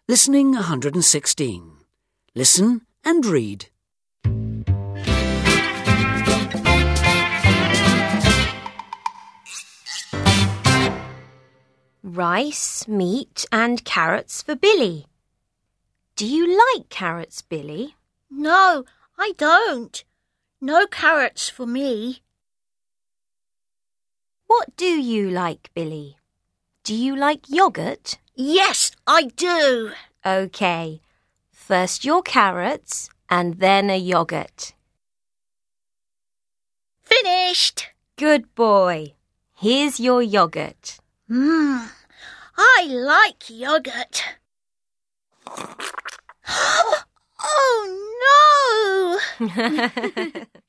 Listening 116. Listen and read. Rice, meat and carrots for Billy. Do you like carrots, Billy? No, I don't. No carrots for me. What do you like, Billy? Do you like yoghurt? Yes, I do. OK. First your carrots and then a yoghurt. Finished. Good boy. Here's your yoghurt. I like yoghurt. Oh, no!